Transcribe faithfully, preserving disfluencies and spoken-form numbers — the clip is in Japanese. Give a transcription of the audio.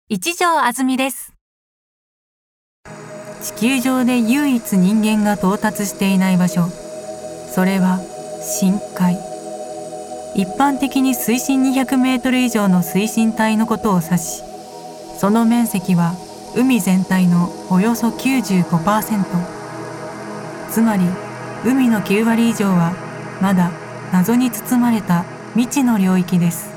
一条あずみです。地球上で唯一人間が到達していない場所、それは深海。一般的に水深にひゃくメートル以上の水深帯のことを指し、その面積は海全体のおよそ きゅうじゅうごパーセント。つまり海のきゅうわり以上はまだ謎に包まれた未知の領域です。